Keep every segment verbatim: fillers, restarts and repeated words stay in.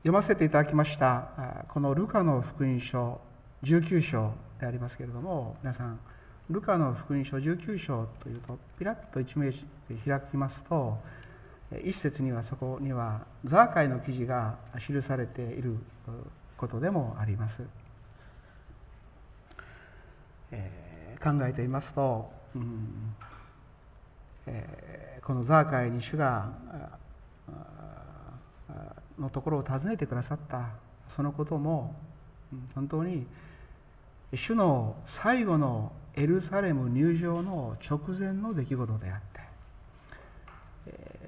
読ませていただきましたこのルカの福音書じゅうきゅう章でありますけれども、皆さんルカの福音書じゅうきゅう章というとピラッと一面開きますと、一節にはそこにはザーカイの記事が記されていることでもあります。えー、考えてみますと、うんえー、このザーカイに主がのところを訪ねてくださったそのことも本当に主の最後のエルサレム入場の直前の出来事であって、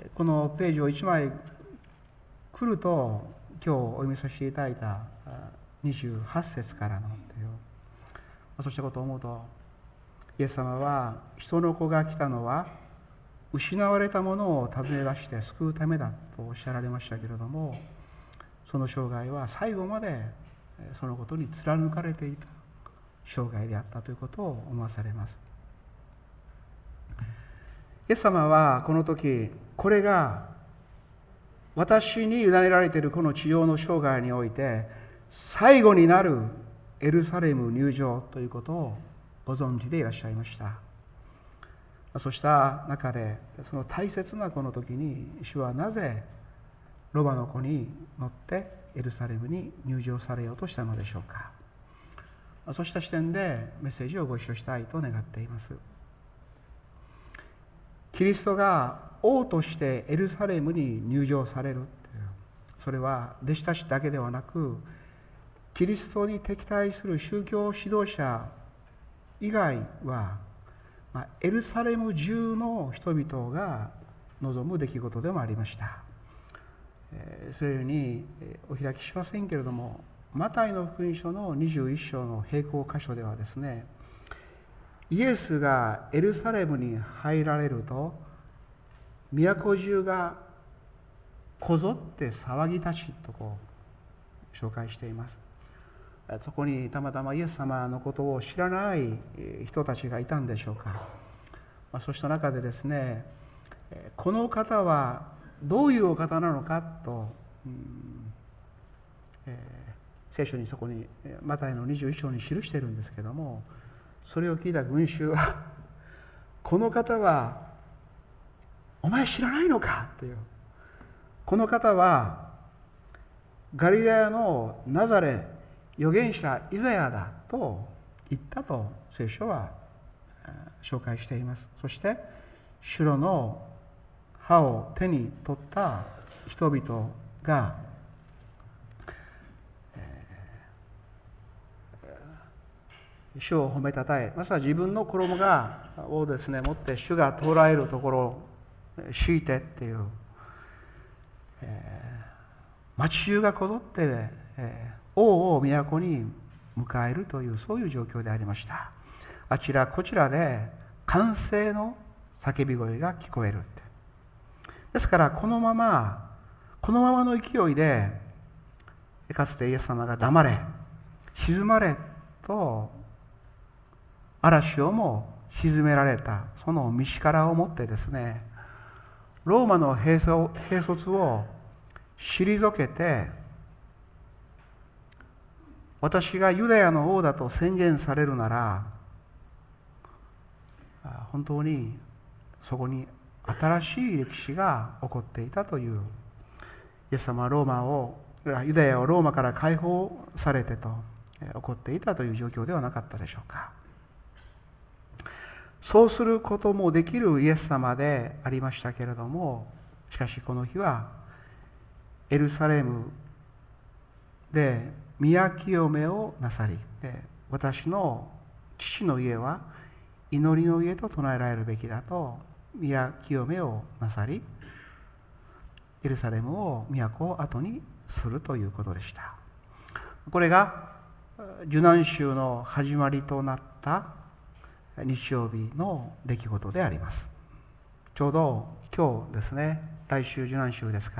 このページをいちまい来ると今日お読みさせていただいたにじゅうはち節からのという、そうしたことを思うと、イエス様は人の子が来たのは失われたものを訪ね出して救うためだとおっしゃられましたけれども、その生涯は最後までそのことに貫かれていた生涯であったということを思わされます。イエス様はこの時、これが私に委ねられているこの地上の生涯において最後になるエルサレム入場ということをご存知でいらっしゃいました。そうした中で、その大切なこの時に主はなぜロバの子に乗ってエルサレムに入場されようとしたのでしょうか。そうした視点でメッセージをご一緒したいと願っています。キリストが王としてエルサレムに入場されるという、それは弟子たちだけではなく、キリストに敵対する宗教指導者以外は、まあ、エルサレム中の人々が望む出来事でもありました。えー、それようにお開きしませんけれども、マタイの福音書のにじゅういっ章の並行箇所ではですね、イエスがエルサレムに入られると、都中がこぞって騒ぎ立ちとこう紹介しています。そこにたまたまイエス様のことを知らない人たちがいたんでしょうか。まあ、そうした中でですね、この方はどういうお方なのかと、うんえー、聖書にそこにマタイのにじゅういっ章に記しているんですけども、それを聞いた群衆はこの方はお前知らないのかという、この方はガリラヤのナザレ預言者イザヤだと言ったと聖書は紹介しています。そしてシュロの歯を手に取った人々が、主を褒めたたえ、まずは自分の衣がをですね持って主が通られるところを敷いてっていう、えー、町中がこぞって、えー王を都に迎えるという、そういう状況でありました。あちらこちらで歓声の叫び声が聞こえる。ですからこのままこのままの勢いで、かつてイエス様が黙れ沈まれと嵐をも沈められたその道からをもってですね、ローマの兵卒を退けて、私がユダヤの王だと宣言されるなら、本当にそこに新しい歴史が起こっていたという、イエス様はローマをユダヤをローマから解放されてと起こっていたという状況ではなかったでしょうか。そうすることもできるイエス様でありましたけれども、しかしこの日はエルサレムで宮清めをなさり、私の父の家は祈りの家と唱えられるべきだと宮清めをなさり、エルサレムを都を後にするということでした。これが受難週の始まりとなった日曜日の出来事であります。ちょうど今日ですね、来週受難週ですから、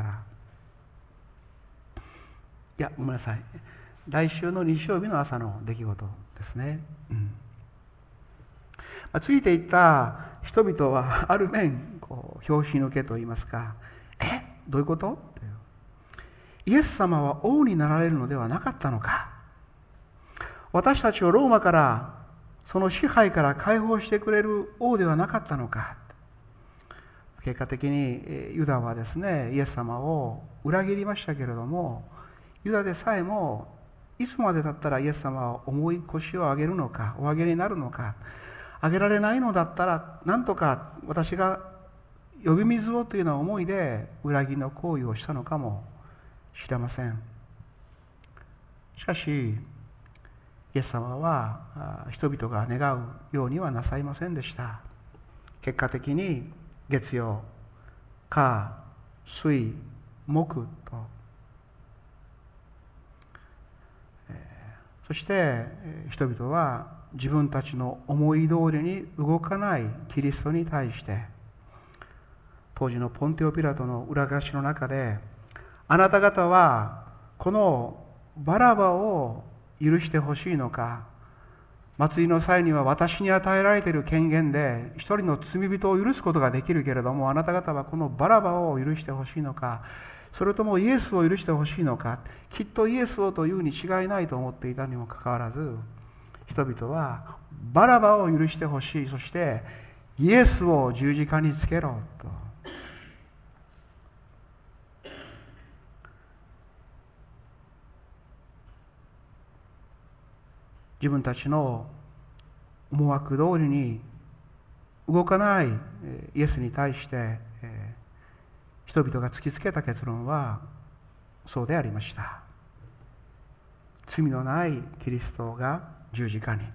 いやごめんなさい、来週の日曜日の朝の出来事ですね。うんまあ、ついていった人々はある面こう拍子抜けといいますか、えどういうことという、 イエス様は王になられるのではなかったのか。私たちをローマからその支配から解放してくれる王ではなかったのか。結果的にユダはですね、イエス様を裏切りましたけれども、ユダでさえもいつまでだったらイエス様は重い腰を上げるのか、お上げになるのか、上げられないのだったらなんとか私が呼び水をというような思いで裏切りの行為をしたのかもしれません。しかしイエス様は人々が願うようにはなさいませんでした。結果的に月曜、火、水、木と、そして人々は自分たちの思い通りに動かないキリストに対して、当時のポンテオピラトの裏返しの中で、あなた方はこのバラバを許してほしいのか、祭りの際には私に与えられている権限で一人の罪人を許すことができるけれども、あなた方はこのバラバを許してほしいのか、それともイエスを許してほしいのか。きっとイエスをというに違いないと思っていたにもかかわらず、人々はバラバを許してほしい、そしてイエスを十字架につけろと。自分たちの思惑通りに動かないイエスに対して人々が突きつけた結論はそうでありました。罪のないキリストが十字架に。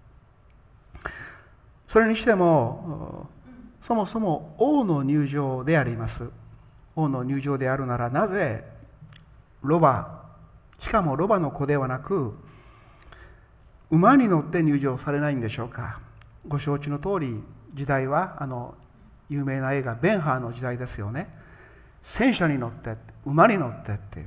それにしてもそもそも王の入場であります。王の入場であるなら、なぜロバ、しかもロバの子ではなく馬に乗って入場されないんでしょうか。ご承知の通り、時代はあの有名な映画ベンハーの時代ですよね。戦車に乗って馬に乗ってっていう。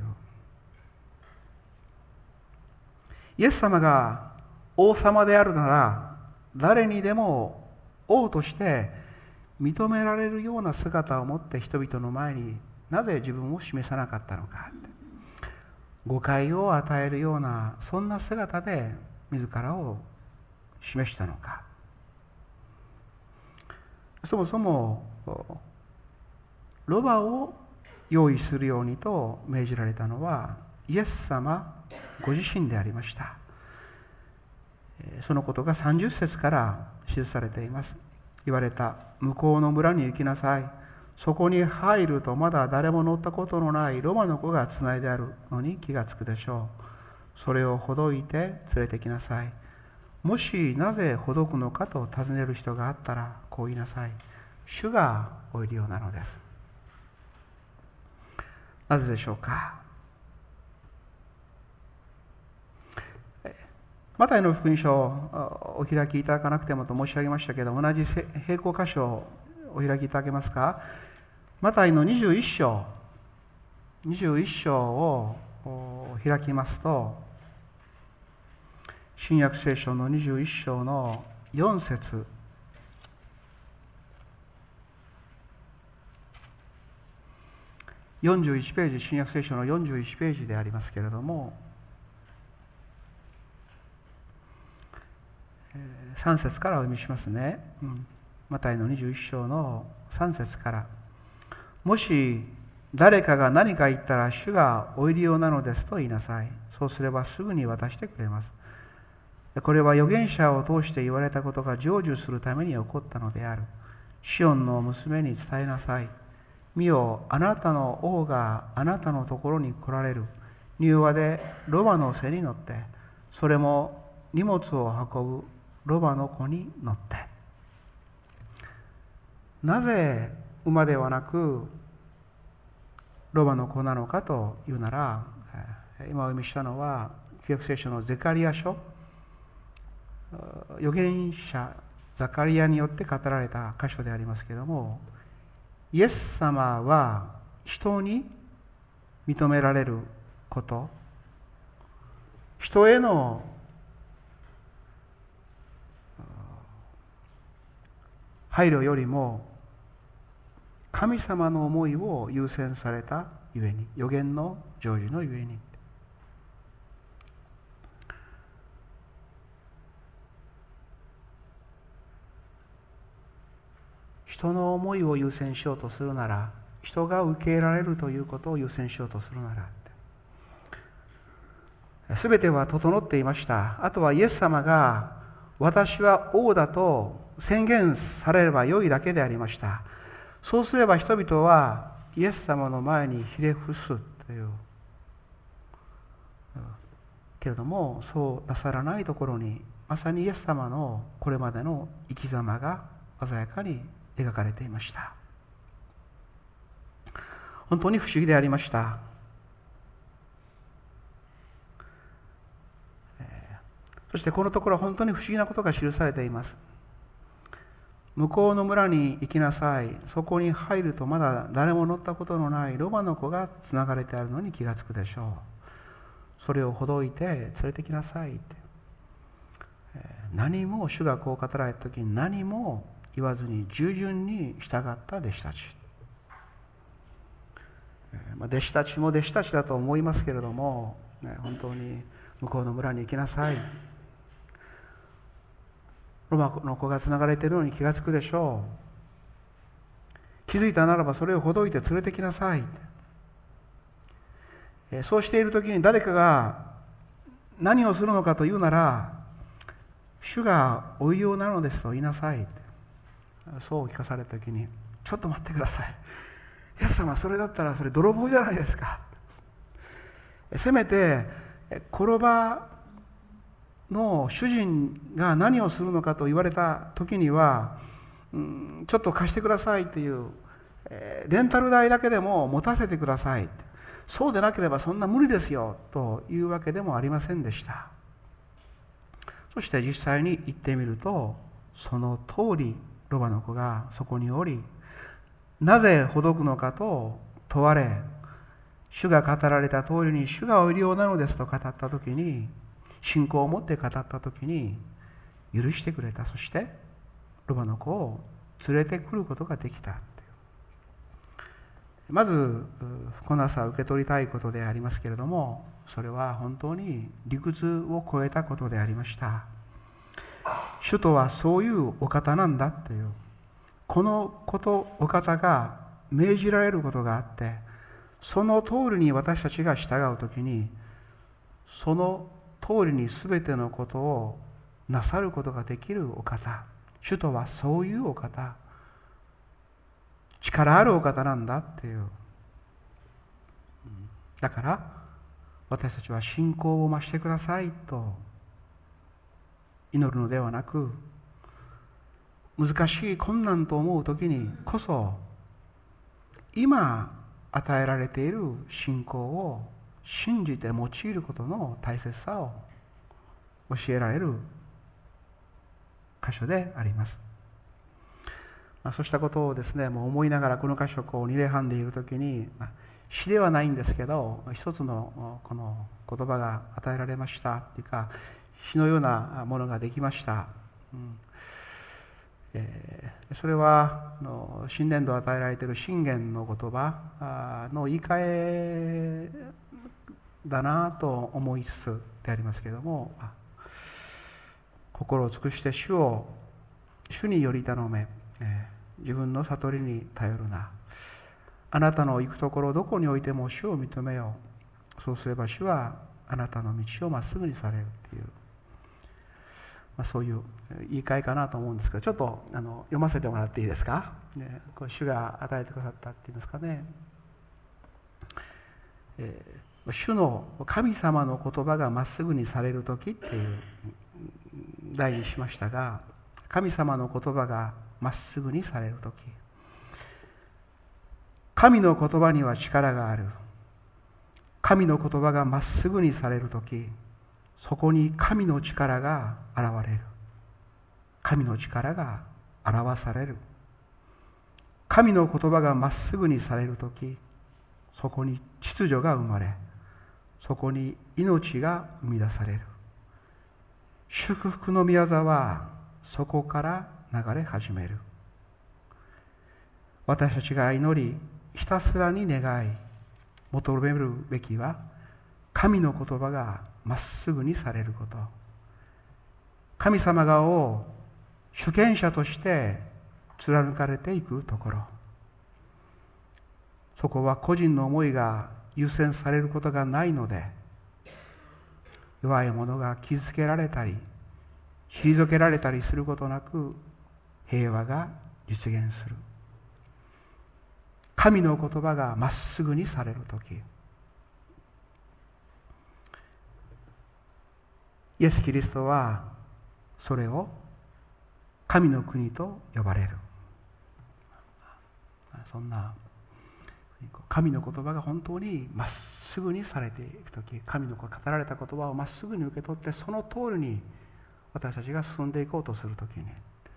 イエス様が王様であるなら、誰にでも王として認められるような姿を持って人々の前になぜ自分を示さなかったのか。誤解を与えるようなそんな姿で自らを示したのか。そもそもロバを用意するようにと命じられたのはイエス様ご自身でありました。そのことがさんじゅっ節から記されています。言われた。向こうの村に行きなさい。そこに入るとまだ誰も乗ったことのないロバの子がつないであるのに気がつくでしょう。それをほどいて連れてきなさい。もしなぜほどくのかと尋ねる人があったらこう言いなさい。主がおいるようなのです。なぜでしょうか。マタイの福音書をお開きいただかなくてもと申し上げましたけど、同じ並行箇所をお開きいただけますか。マタイのにじゅういっ章にじゅういっ章を開きますと、新約聖書のにじゅういっ章のよん節、よんじゅういちページ、新約聖書のよんじゅういちページでありますけれども、さん節からお読みしますね。うん、マタイのにじゅういっ章のさん節から。もし誰かが何か言ったら、主がお入り用なのですと言いなさい。そうすればすぐに渡してくれます。これは預言者を通して言われたことが成就するために起こったのである。シオンの娘に伝えなさい。見よ、あなたの王があなたのところに来られる。柔和でロバの背に乗って、それも荷物を運ぶロバの子に乗って。なぜ馬ではなくロバの子なのかというなら、今お読みしたのは旧約聖書のゼカリヤ書、預言者ザカリヤによって語られた箇所でありますけれども、イエス様は人に認められること、人への配慮よりも神様の思いを優先されたゆえに、予言の成就のゆえに。人の思いを優先しようとするなら、人が受け入れられるということを優先しようとするなら、すべては整っていました。あとはイエス様が私は王だと宣言されれば良いだけでありました。そうすれば人々はイエス様の前にひれ伏すという。けれども、そうなさらないところに、まさにイエス様のこれまでの生き様が鮮やかに描かれていました。本当に不思議でありました。そしてこのところ本当に不思議なことが記されています。向こうの村に行きなさい。そこに入るとまだ誰も乗ったことのないロバの子がつながれてあるのに気がつくでしょう。それをほどいて連れてきなさいって。何も主がこう語られた時に何も言わずに従順に従った弟子たち。弟子たちも弟子たちだと思いますけれども、本当に向こうの村に行きなさい。ロバの子がつながれているのに気がつくでしょう。気づいたならばそれをほどいて連れてきなさい。そうしているときに誰かが何をするのかというなら、主がおいでなのですと言いなさい。そう聞かされたときに、ちょっと待ってください。イエス様、それだったらそれ泥棒じゃないですか。せめて転ばの主人が何をするのかと言われた時には、うん、ちょっと貸してくださいという、えー、レンタル代だけでも持たせてください。そうでなければそんな無理ですよというわけでもありませんでした。そして実際に行ってみると、その通りロバの子がそこにおり、なぜほどくのかと問われ、主が語られた通りに主がおいでなのですと語ったときに、信仰を持って語ったときに許してくれた。そしてロバの子を連れてくることができた。まずこの朝受け取りたいことでありますけれども、それは本当に理屈を超えたことでありました。主とはそういうお方なんだという、このことお方が命じられることがあって、その通りに私たちが従うときに、その通りに全てのことをなさることができるお方。主とはそういうお方。力あるお方なんだっていう。だから私たちは信仰を増してくださいと祈るのではなく、難しい困難と思うときにこそ、今与えられている信仰を信じて用いることの大切さを教えられる箇所であります。まあ、そうしたことをですね、もう思いながらこの箇所をこう二礼半でいるときに、まあ、詩ではないんですけど、一つのこの言葉が与えられましたっていうか、詩のようなものができました。うんえー、それはあの新年度与えられている箴言の言葉の言い換えだなと思いつつでありますけれども、心を尽くして主を主により頼め、えー、自分の悟りに頼るな。あなたの行くところどこにおいても主を認めよう。そうすれば主はあなたの道をまっすぐにされるっていう、まあ、そういう言い換えかなと思うんですけど、ちょっとあの読ませてもらっていいですか。ね、これ主が与えてくださったっていうんですかね。えー、主の神様の言葉がまっすぐにされるときっていう題にしましたが、神様の言葉がまっすぐにされるとき、神の言葉には力がある。神の言葉がまっすぐにされるとき、そこに神の力が現れる。神の力が表される。神の言葉がまっすぐにされるとき、そこに秩序が生まれ、そこに命が生み出される。祝福の御業はそこから流れ始める。私たちが祈り、ひたすらに願い、 求めるべきは神の言葉がまっすぐにされること。神様がを主権者として貫かれていくところ。そこは個人の思いが優先されることがないので、弱い者が傷つけられたり退けられたりすることなく平和が実現する。神の言葉がまっすぐにされるとき、イエス・キリストはそれを神の国と呼ばれる。そんな神の言葉が本当にまっすぐにされていくとき、神の語られた言葉をまっすぐに受け取ってその通りに私たちが進んでいこうとするときに、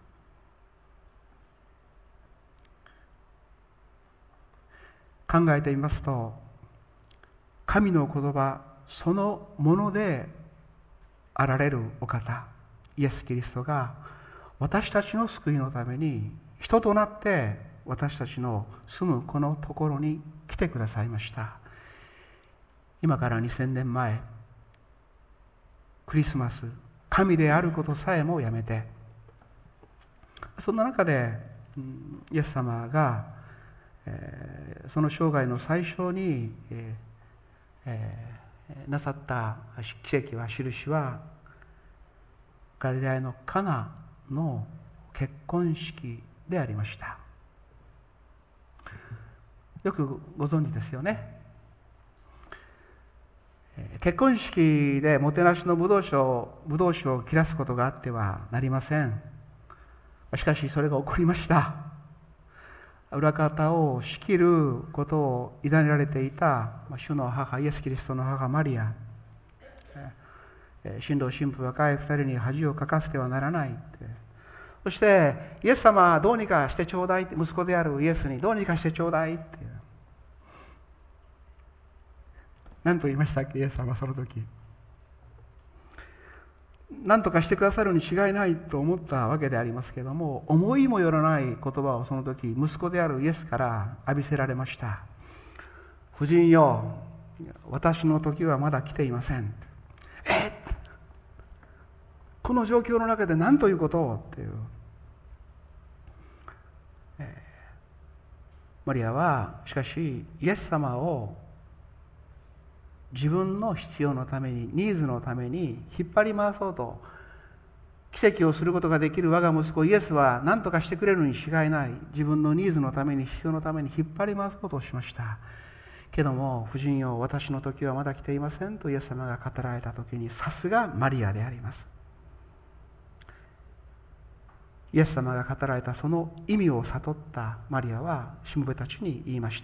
考えてみますと、神の言葉そのものであられるお方イエス・キリストが私たちの救いのために人となって私たちの住むこのところに来てくださいました。今からにせんねんまえ、クリスマス、神であることさえもやめて、そんな中でイエス様が、えー、その生涯の最初に、えーえー、なさった奇跡は印はガリラヤのカナの結婚式でありました。よくご存知ですよね。結婚式でもてなしのブドウ酒を、ブドウ酒を切らすことがあってはなりません。しかしそれが起こりました。裏方を仕切ることを委ねられていた主の母、イエス・キリストの母マリア、新郎新婦若い二人に恥をかかせてはならないって。そしてイエス様はどうにかしてちょうだいって、息子であるイエスにどうにかしてちょうだいって、何と言いましたっけ、イエス様はその時。何とかしてくださるに違いないと思ったわけでありますけれども、思いもよらない言葉をその時息子であるイエスから浴びせられました。夫人よ、私の時はまだ来ていません。えっ、この状況の中で何ということをっていう、えー、マリアはしかしイエス様を自分の必要のために、ニーズのために引っ張り回そうと、奇跡をすることができる我が息子イエスは何とかしてくれるに違いない。自分のニーズのために、必要のために引っ張り回そうとしました。けども、夫人よ、私の時はまだ来ていませんとイエス様が語られた時に、さすがマリアであります。イエス様が語られたその意味を悟ったマリアはしもべたちに言いました。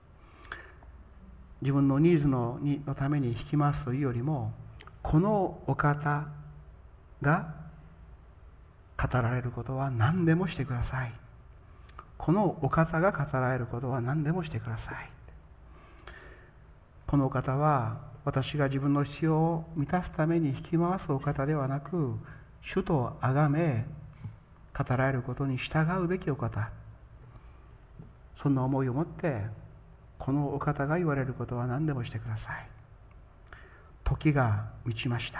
自分のニーズ の, のために引き回すというよりも、このお方が語られることは何でもしてください。このお方が語られることは何でもしてください。このお方は私が自分の必要を満たすために引き回すお方ではなく、主と崇め語られることに従うべきお方。そんな思いを持ってこのお方が言われることは何でもしてください。時が満ちました。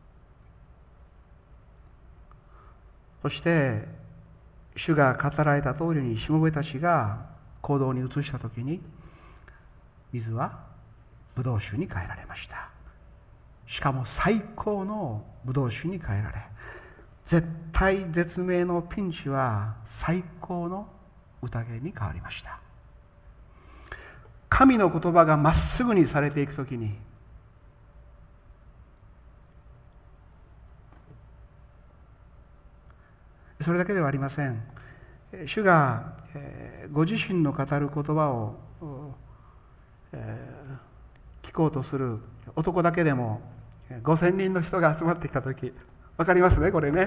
そして主が語られた通りにしもべたちが行動に移したときに、水はブドウ酒に変えられました。しかも最高のブドウ酒に変えられ、絶対絶命のピンチは最高の宴に変わりました。神の言葉がまっすぐにされていくときに、それだけではありません。主がご自身の語る言葉を聞こうとする男だけでもごせんにんの人が集まってきたとき、わかりますね、これね。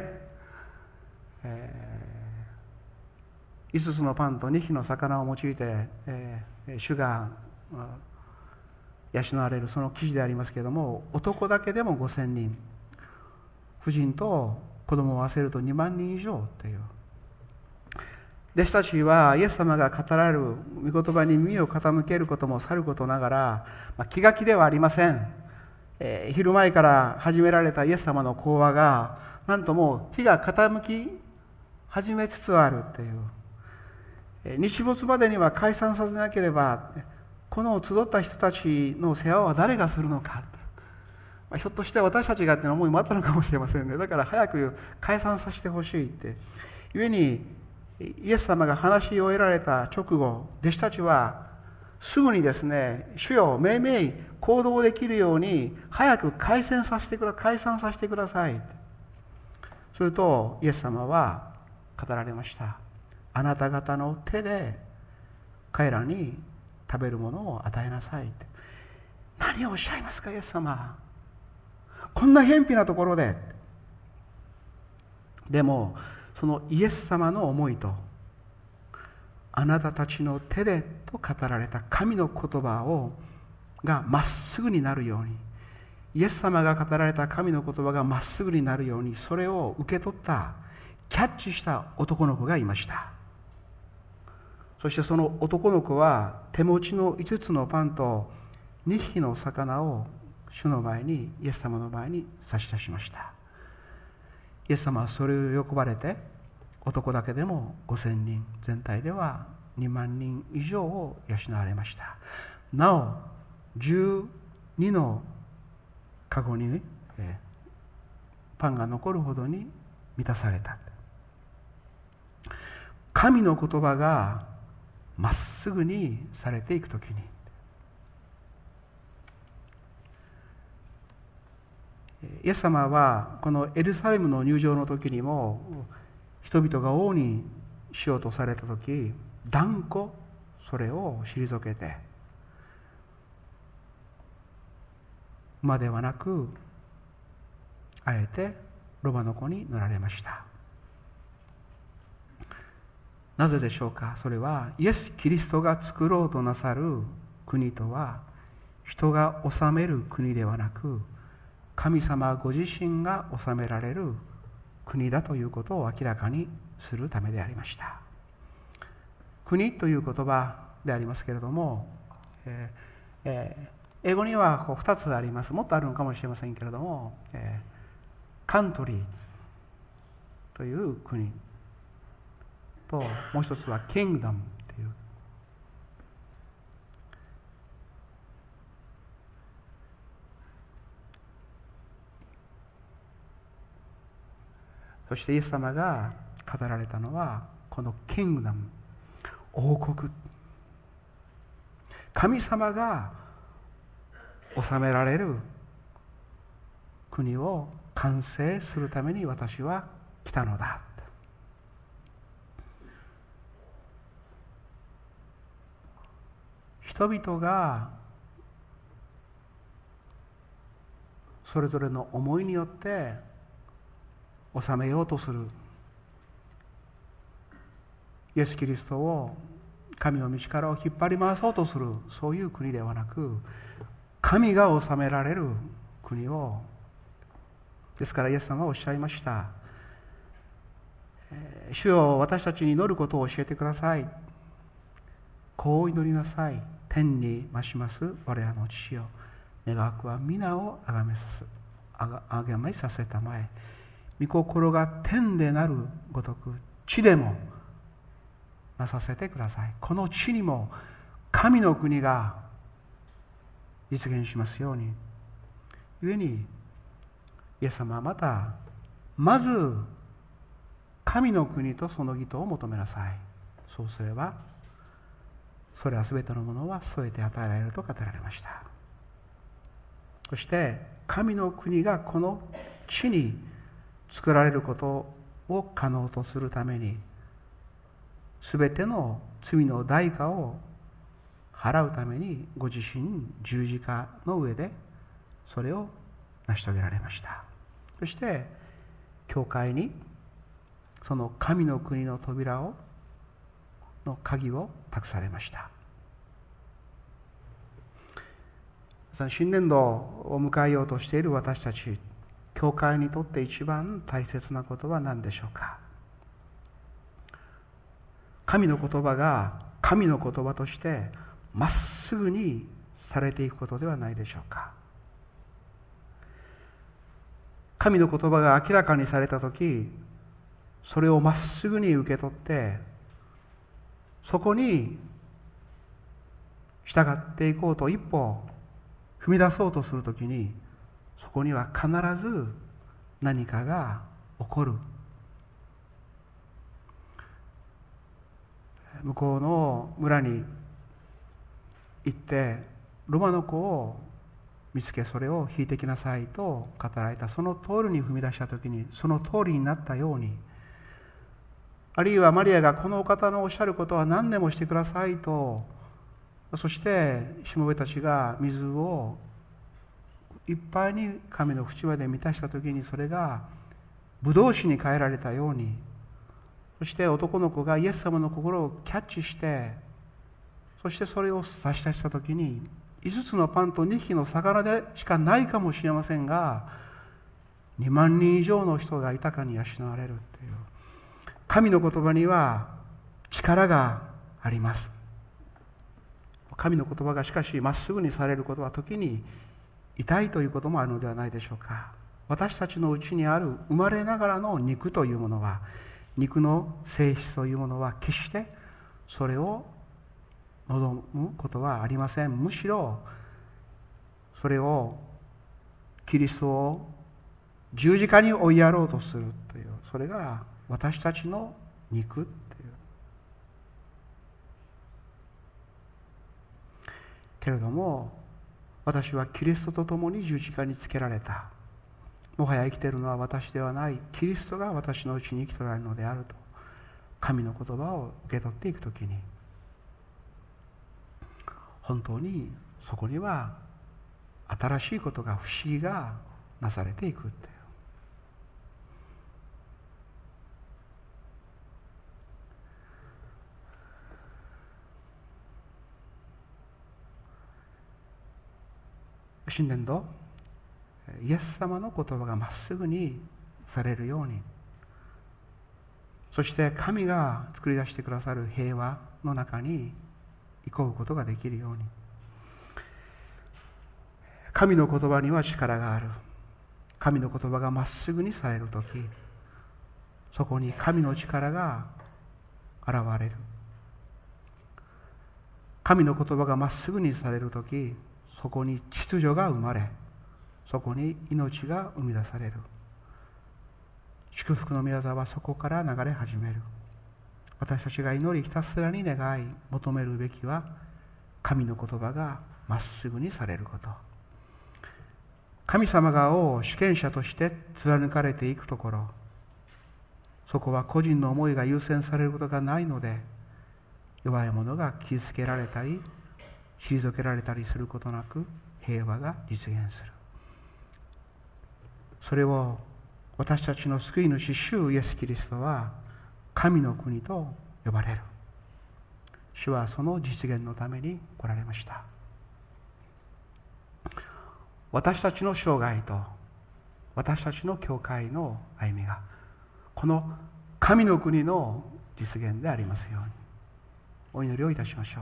いつつのパンとにひきの魚を用いて、えー、主が養われるその記事でありますけれども、男だけでもごせんにん、婦人と子供を合わせるとにまんにん以上という、 弟子たちはイエス様が語られる御言葉に耳を傾けることもさることながら、まあ、気が気ではありません。えー、昼前から始められたイエス様の講話が、なんともう日が傾き始めつつあるっていう。えー、日没までには解散させなければ、この集った人たちの世話は誰がするのか。まあ、ひょっとして私たちがっていう思いもあったのかもしれませんね。だから早く解散させてほしいって。故に、イエス様が話し終えられた直後、弟子たちはすぐにですね、主よ、めいめい行動できるように早く解散させてくだ、解散させてください。するとイエス様は語られました。あなた方の手で彼らに食べるものを与えなさい。何をおっしゃいますか、イエス様。こんな偏僻なところで。でもそのイエス様の思いと、あなたたちの手でと語られた神の言葉をがまっすぐになるように、イエス様が語られた神の言葉がまっすぐになるように、それを受け取ったキャッチした男の子がいました。そしてその男の子は手持ちのいつつのパンとにひきの魚を主の前に、イエス様の前に差し出しました。イエス様はそれを喜ばれて、男だけでもごせんにん、全体ではにまんにん以上を養われました。なおじゅうにのカゴにパンが残るほどに満たされた。神の言葉がまっすぐにされていくときに、イエス様はこのエルサレムの入場の時にも、人々が王にしようとされた時、断固それを退けて、馬ではなくあえてロバの子に乗られました。なぜでしょうか。それはイエス・キリストが作ろうとなさる国とは、人が治める国ではなく、神様ご自身が治められる国だということを明らかにするためでありました。国という言葉でありますけれども、えーえー、英語にはこうふたつあります。もっとあるのかもしれませんけれども、えー、カントリーという国と、もう一つはキングダムという。そしてイエス様が語られたのは、このキングダム、王国、神様が治められる国を完成するために私は来たのだ。人々がそれぞれの思いによって治めようとする、イエス・キリストを神の道からを引っ張り回そうとする、そういう国ではなく、神が治められる国を、ですからイエス様はおっしゃいました。主よ、私たちに祈ることを教えてください。こう祈りなさい。天に増します我らの父よ、願わくは皆をあがめさせあがめさせたまえ、御心が天でなるごとく地でもなさせてください。この地にも神の国が実現しますように。故にイエス様はまた、まず神の国とその義とを求めなさい。そうすればそれはすべてのものは添えて与えられると語られました。そして神の国がこの地に作られることを可能とするために、すべての罪の代価を払うためにご自身十字架の上でそれを成し遂げられました。そして教会にその神の国の扉をの鍵を託されました。新年度を迎えようとしている私たち、教会にとって一番大切なことは何でしょうか。 神の言葉が神の言葉としてまっすぐにされていくことではないでしょうか。神の言葉が明らかにされたとき、それをまっすぐに受け取って、そこに従っていこうと一歩踏み出そうとするときに、そこには必ず何かが起こる。向こうの村に行ってロバの子を見つけ、それを引いてきなさいと語られた。その通りに踏み出したときに、その通りになったように、あるいはマリアがこのお方のおっしゃることは何でもしてくださいと、そしてしもべたちが水をいっぱいに神の淵まで満たしたときに、それがブドウ酒に変えられたように、そして男の子がイエス様の心をキャッチして、そしてそれを差し出したときに、いつつのパンとにひきの魚でしかないかもしれませんが、にまんにん以上の人が豊かに養われるっていう、神の言葉には力があります。神の言葉がしかしまっすぐにされることは時に痛いということもあるのではないでしょうか。私たちのうちにある生まれながらの肉というものは、肉の性質というものは決してそれを望むことはありません。むしろそれをキリストを十字架に追いやろうとするという、それが私たちの肉っていう。けれども私はキリストと共に十字架につけられた。もはや生きているのは私ではない、キリストが私のうちに生きておられるのであると、神の言葉を受け取っていくときに、本当にそこには新しいことが、不思議がなされていくっていう。新年度、イエス様の言葉がまっすぐにされるように、そして神が作り出してくださる平和の中に行こうことができるように。神の言葉には力がある。神の言葉がまっすぐにされるとき、そこに神の力が現れる。神の言葉がまっすぐにされるとき、そこに秩序が生まれ、そこに命が生み出される。祝福の御業はそこから流れ始める。私たちが祈りひたすらに願い求めるべきは、神の言葉がまっすぐにされること。神様が王、主権者として貫かれていくところ、そこは個人の思いが優先されることがないので、弱い者が傷つけられたり退けられたりすることなく平和が実現する。それを私たちの救い主主イエス・キリストは神の国と呼ばれる。主はその実現のために来られました。私たちの生涯と私たちの教会の歩みがこの神の国の実現でありますように。お祈りをいたしましょう。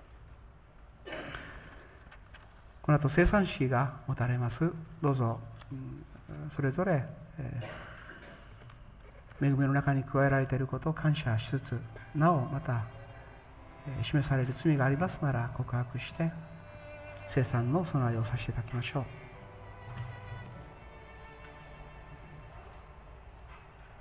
この後生産式が持たれます。どうぞそれぞれ恵みの中に加えられていることを感謝しつつ、なおまた示される罪がありますなら告白して生産の備えをさせていただきましょう。